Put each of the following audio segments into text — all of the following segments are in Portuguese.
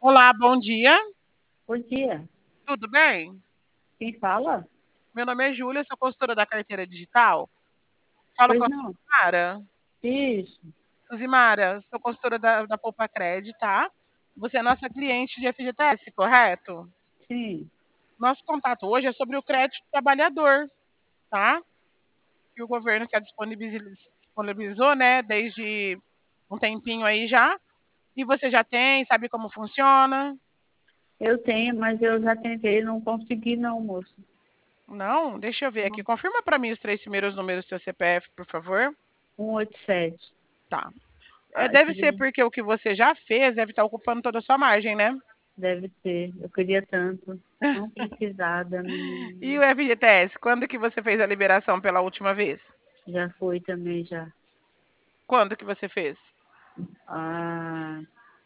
Olá, bom dia. Bom dia. Tudo bem? Quem fala? Meu nome é Júlia, sou consultora da carteira digital. Falo com Pois a não. Suzimara. Isso. Suzimara, sou consultora da Poupa Cred, tá? Você é nossa cliente de FGTS, correto? Sim. Nosso contato hoje é sobre o crédito trabalhador, tá? Que o governo já disponibilizou, né, desde um tempinho aí já. E você já tem, sabe como funciona? Eu tenho, mas eu já tentei, não consegui não, moço. Não? Deixa eu ver aqui. Não. Confirma para mim os três primeiros números do seu CPF, por favor. 187. Tá. Ah, Deve ser porque o que você já fez deve estar ocupando toda a sua margem, né? deve ser. Eu queria tanto. Não precisada, E menina. o FGTS, quando que você fez a liberação pela última vez? Já foi também, já. Quando que você fez? Ah,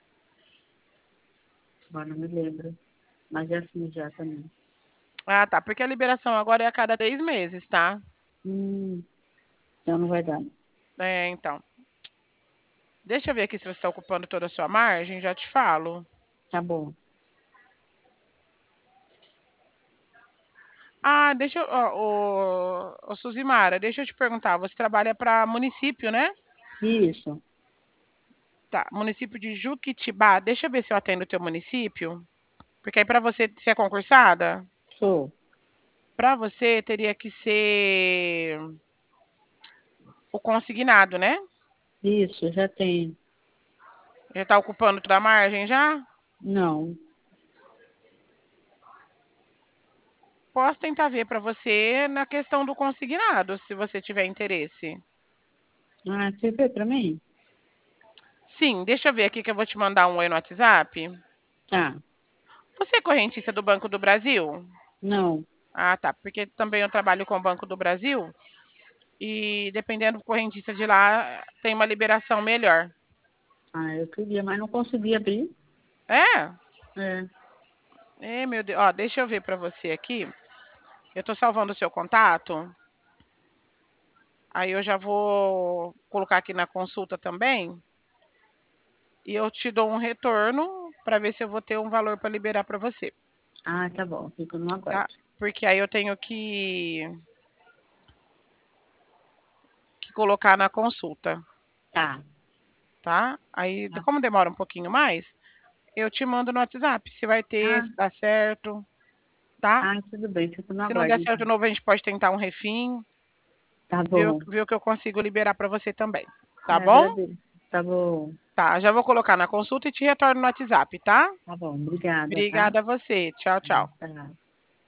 agora não me lembro. Mas já fiz já também. Ah, tá. Porque a liberação agora é a cada 3 meses, tá? Hum, então não vai dar. Então. Deixa eu ver aqui se você está ocupando toda a sua margem, já te falo. Tá bom. Ah, deixa eu. Ô, Suzimara, deixa eu te perguntar. Você trabalha para município, né? Isso. Tá. Município de Juquitibá. Deixa eu ver se eu atendo o teu município. Porque aí para você é concursada? Sou. Para você teria que ser o consignado, né? Isso, já tenho. Já está ocupando toda a margem já? Não. Posso tentar ver para você na questão do consignado, se você tiver interesse. Ah, você vê pra mim? Sim, deixa eu ver aqui que eu vou te mandar um oi no WhatsApp. Tá. Você é correntista do Banco do Brasil? Não. Ah, tá. Porque também eu trabalho com o Banco do Brasil e dependendo do correntista de lá, tem uma liberação melhor. Ah, eu queria, mas não consegui abrir. É? É. Meu Deus. Ó, deixa eu ver para você aqui. Eu estou salvando o seu contato. Aí eu já vou colocar aqui na consulta também. E eu te dou um retorno para ver se eu vou ter um valor para liberar para você, Ah, tá bom. Fico no tá? aguardo. Porque aí eu tenho que colocar na consulta, Tá. tá? Aí, Tá. como demora um pouquinho mais, eu te mando no WhatsApp se vai ter, Ah, se dá certo, tá? tudo bem. Fico no Se não der aguardo, certo então. novo, a gente pode tentar um refim, Tá ver, bom. ver o que eu consigo liberar para você também, tá Eu bom? agradeço. Tá bom. Tá, já vou colocar na consulta e te retorno no WhatsApp, tá? Tá bom. Obrigada, tá? Obrigada a você. Tchau, tchau. Tá.